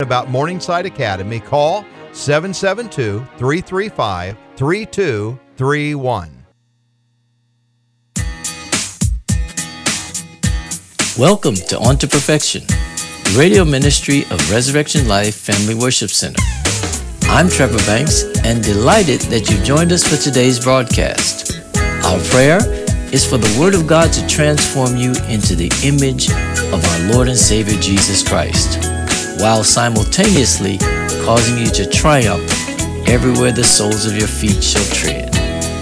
About Morningside Academy, call 772-335-3231. Welcome to On to Perfection, the radio ministry of Resurrection Life Family Worship Center. I'm Trevor Banks and delighted that you joined us for today's broadcast. Our prayer is for the Word of God to transform you into the image of our Lord and Savior Jesus Christ, while simultaneously causing you to triumph everywhere the soles of your feet shall tread.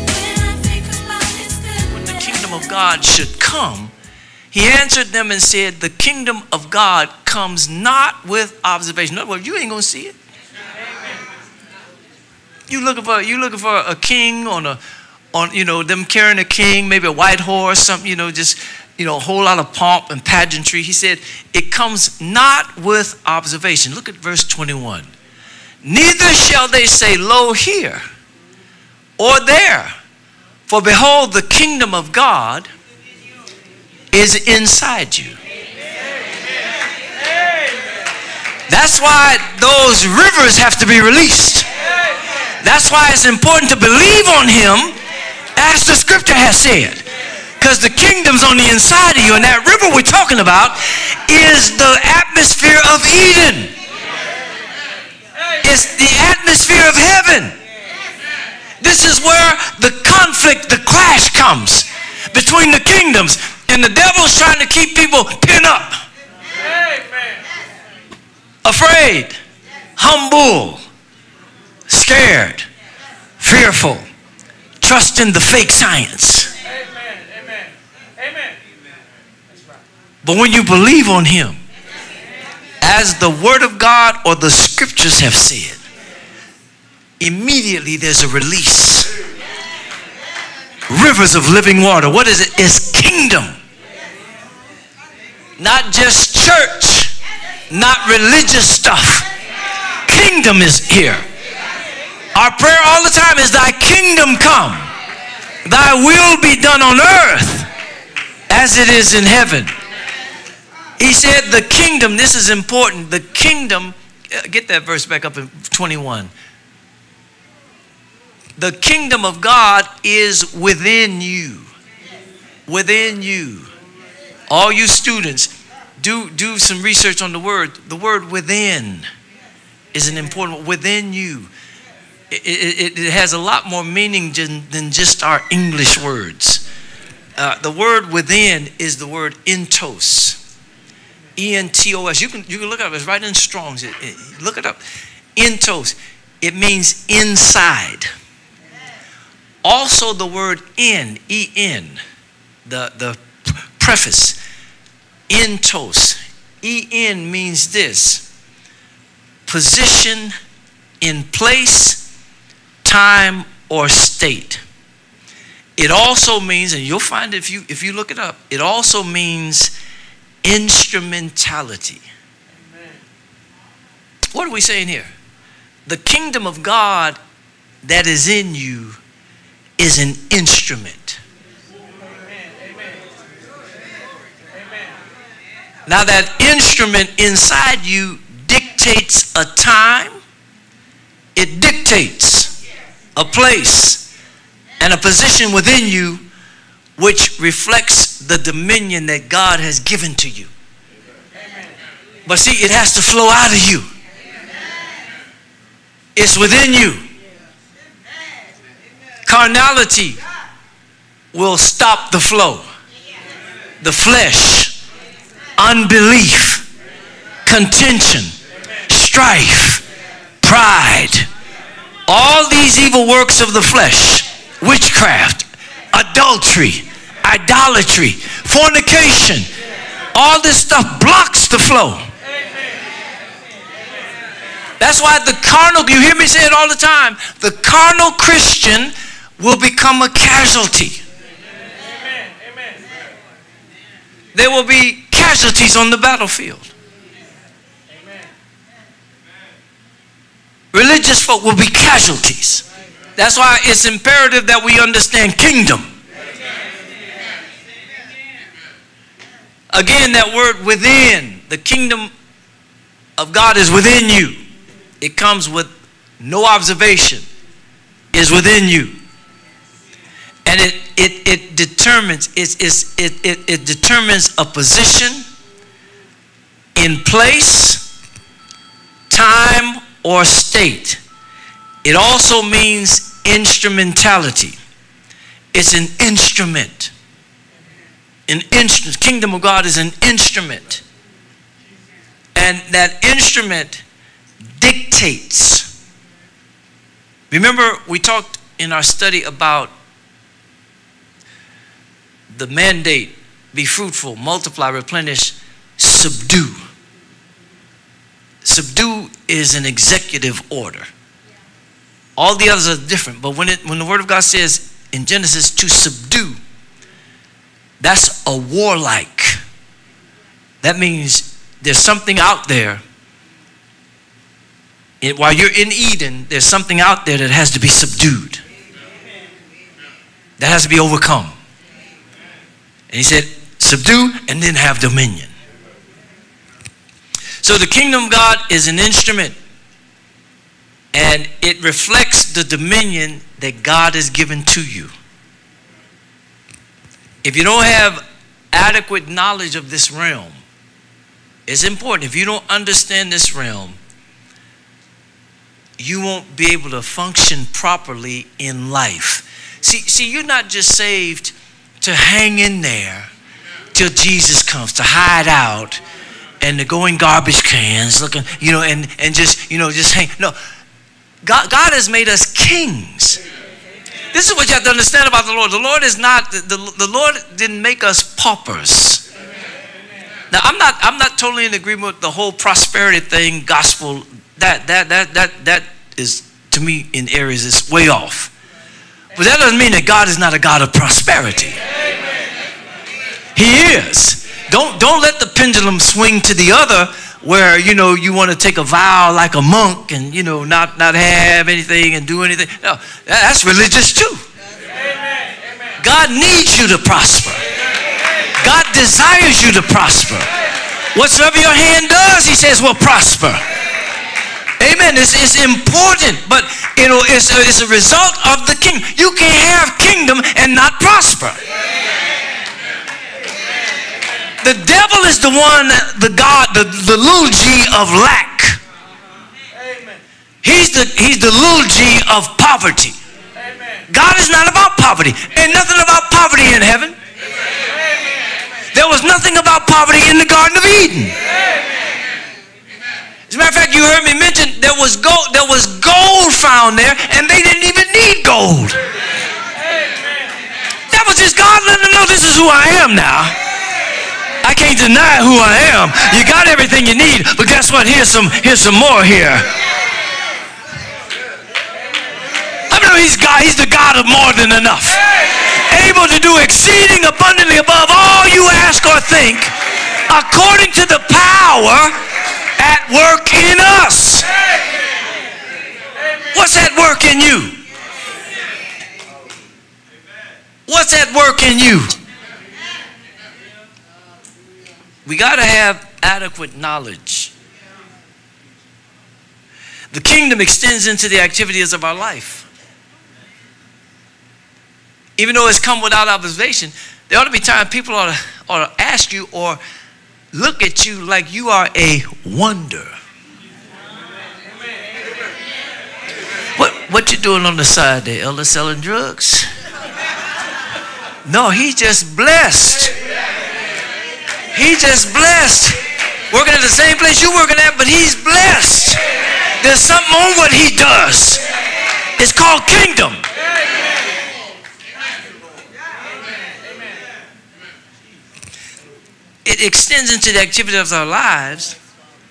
When the kingdom of God should come, he answered them and said, the kingdom of God comes not with observation. In other words, you ain't going to see it. You looking for a king on them carrying a king, maybe a white horse, something, just a whole lot of pomp and pageantry. He said, it comes not with observation. Look at verse 21. Neither shall they say, lo, here or there, for behold, the kingdom of God is inside you. That's why those rivers have to be released. That's why it's important to believe on him as the scripture has said. Because the kingdom's on the inside of you, and that river we're talking about is the atmosphere of Eden. It's the atmosphere of heaven. This is where the conflict, the clash comes between the kingdoms. And the devil's trying to keep people pinned up. Afraid, humble, scared, fearful, trusting the fake science. But when you believe on him, as the word of God or the scriptures have said, immediately there's a release. Rivers of living water. What is it? It's kingdom. Not just church, not religious stuff. Kingdom is here. Our prayer all the time is, thy kingdom come, thy will be done on earth as it is in heaven. He said the kingdom, this is important, the kingdom, get that verse back up in 21. The kingdom of God is within you. Within you. All you students, do some research on the word. The word within is an important, within you. It has a lot more meaning than just our English words. The word within is the word entos. E-N-T-O-S. You can look it up. It's right in Strong's. Look it up. Entos. It means inside. Also the word in, E-N, the preface, entos. E-N means this: position in place, time, or state. It also means, and you'll find it if you look it up, it also means instrumentality. Amen. What are we saying here? The kingdom of God that is in you is an instrument. Amen. Now that instrument inside you dictates a time, it dictates a place and a position within you which reflects the dominion that God has given to you. But see, it has to flow out of you. It's within you. Carnality will stop the flow. The flesh, unbelief, contention, strife, pride, all these evil works of the flesh, witchcraft, adultery, idolatry, fornication, all this stuff blocks the flow. That's why the carnal, you hear me say it all the time, the carnal Christian will become a casualty. There will be casualties on the battlefield. Religious folk will be casualties. That's why it's imperative that we understand kingdom. Again, that word within, the kingdom of God is within you. It comes with no observation. Is within you. And it determines it determines a position in place, time, or state. It also means instrumentality. It's an instrument. An instrument. Kingdom of God is an instrument. And that instrument dictates. Remember, we talked in our study about the mandate: be fruitful, multiply, replenish, subdue. Subdue is an executive order. All the others are different, but when the Word of God says in Genesis to subdue, that's a warlike. That means there's something out there. While you're in Eden, there's something out there that has to be subdued. That has to be overcome. And he said, subdue and then have dominion. So the kingdom of God is an instrument, and it reflects the dominion that God has given to you. If you don't have adequate knowledge of this realm, it's important. If you don't understand this realm, you won't be able to function properly in life. See, you're not just saved to hang in there till Jesus comes, to hide out and to go in garbage cans looking, and just hang. No, God has made us kings. This is what you have to understand about the Lord. The Lord is not, the Lord didn't make us paupers. Now, I'm not totally in agreement with the whole prosperity thing, gospel. That is, to me, in areas, is way off. But that doesn't mean that God is not a God of prosperity. He is. Don't let the pendulum swing to the other, where you want to take a vow like a monk and not have anything and do anything. No, that's religious too. God needs you to prosper. God desires you to prosper. Whatsoever your hand does, he says, will prosper. Amen. It's important, but it's a result of the kingdom. You can't have kingdom and not prosper. The devil is the one, the little g of lack. He's the little g of poverty. God is not about poverty. Ain't nothing about poverty in heaven. There was nothing about poverty in the Garden of Eden. As a matter of fact, you heard me mention there was gold found there, and they didn't even need gold. That was just God letting them know, this is who I am now. I can't deny who I am. You got everything you need, but guess what? Here's some more here. I know he's God. He's the God of more than enough. Able to do exceeding abundantly above all you ask or think, according to the power at work in us. What's at work in you? What's at work in you? We got to have adequate knowledge. The kingdom extends into the activities of our life. Even though it's come without observation, there ought to be times people ought to ask you or look at you like you are a wonder. What you doing on the side there, Elder, selling drugs? No, he just blessed. He just blessed. Working at the same place you're working at, but he's blessed. There's something on what he does. It's called kingdom. It extends into the activity of our lives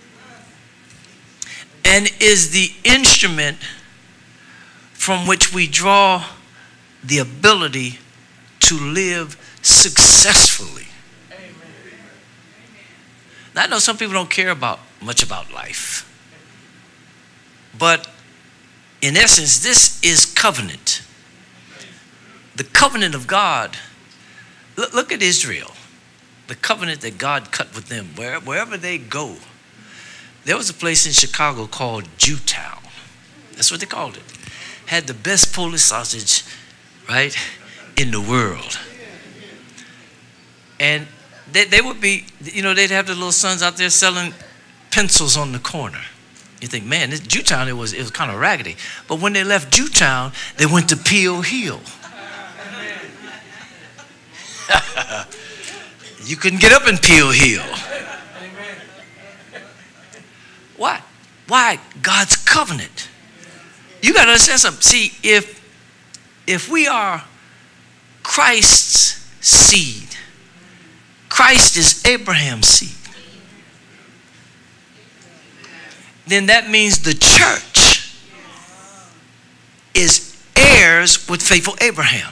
and is the instrument from which we draw the ability to live successfully. Now, I know some people don't care much about life, but in essence, this is covenant. The covenant of God. Look at Israel. The covenant that God cut with them, wherever they go, There was a place in Chicago called Jewtown. That's what they called it. Had the best Polish sausage, right, in the world. And they would be, they'd have the little sons out there selling pencils on the corner. You think, man, this Jewtown, it was kind of raggedy. But when they left Jewtown, they went to Peel Hill. You couldn't get up in Peel Hill. Why? Why? God's covenant. You got to understand something. See, if we are Christ's seed, Christ is Abraham's seed, then that means the church is heirs with faithful Abraham.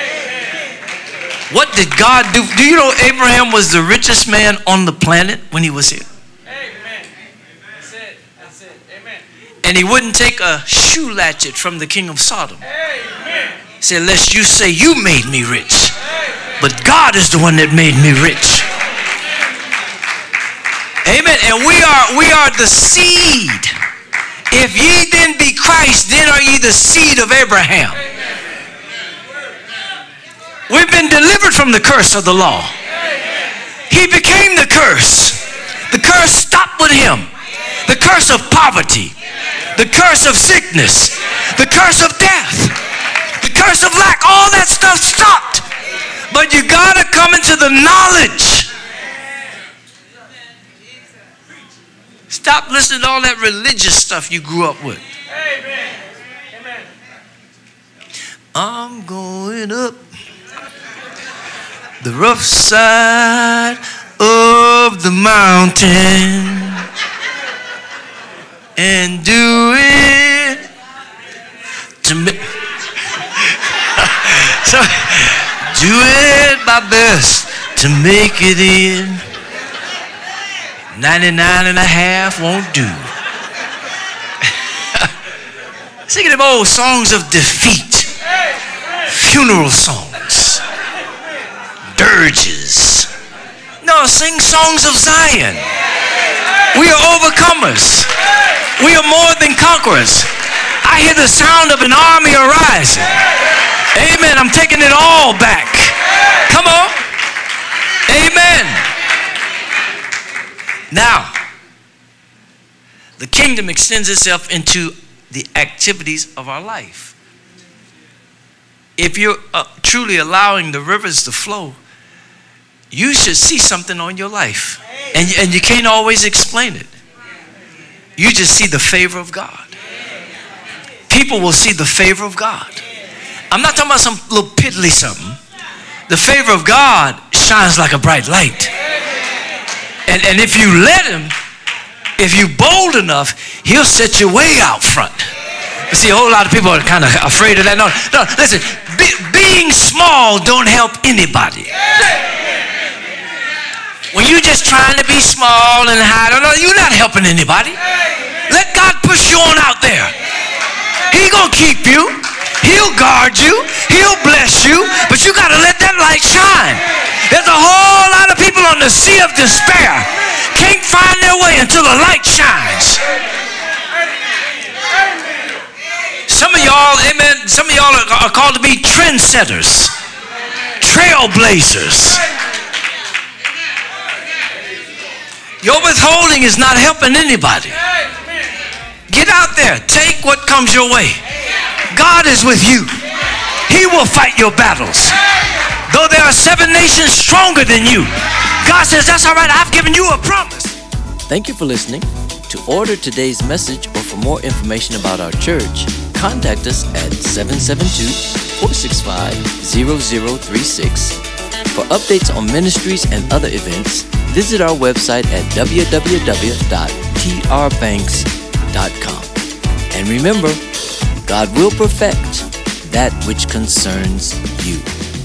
What did God do? Do you know Abraham was the richest man on the planet when he was here? Amen. That's it. Amen. And he wouldn't take a shoe latchet from the king of Sodom. Amen. He said, lest you say you made me rich. Amen. But God is the one that made me rich. Amen. And we are the seed. If ye then be Christ, then are ye the seed of Abraham. We've been delivered from the curse of the law. He became the curse. The curse stopped with him. The curse of poverty. The curse of sickness. The curse of death. The curse of lack. All that stuff stopped. But you got to come into the knowledge. Stop listening to all that religious stuff you grew up with. I'm going up the rough side of the mountain and do it to me. So, do it my best to make it in. 99 and a half won't do. Singing them old songs of defeat, funeral songs, dirges. No, sing songs of Zion. We are overcomers. We are more than conquerors. I hear the sound of an army arising. Amen. I'm taking it all back. Come on. Amen. Now, the kingdom extends itself into the activities of our life. If you're truly allowing the rivers to flow, you should see something on your life. And you can't always explain it. You just see the favor of God. People will see the favor of God. I'm not talking about some little piddly something. The favor of God shines like a bright light. And if you let him, if you're bold enough, he'll set you way out front. You see, a whole lot of people are kind of afraid of that. No, listen, being small don't help anybody. When you're just trying to be small and hide, you're not helping anybody. Let God push you on out there. He's going to keep you. He'll guard you. He'll bless you. But you got to let that light shine. There's a whole lot of people on the sea of despair. Can't find their way until the light shines. Some of y'all, amen, some of y'all are called to be trendsetters, trailblazers. Your withholding is not helping anybody. Get out there. Take what comes your way. God is with you. He will fight your battles. Though there are 7 nations stronger than you, God says, that's all right, I've given you a promise. Thank you for listening. To order today's message or for more information about our church, contact us at 772-465-0036. For updates on ministries and other events, visit our website at www.trbanks.com. And remember, God will perfect that which concerns you.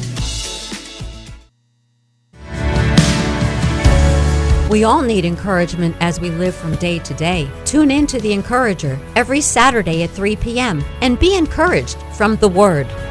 We all need encouragement as we live from day to day. Tune in to The Encourager every Saturday at 3 p.m. and be encouraged from the Word.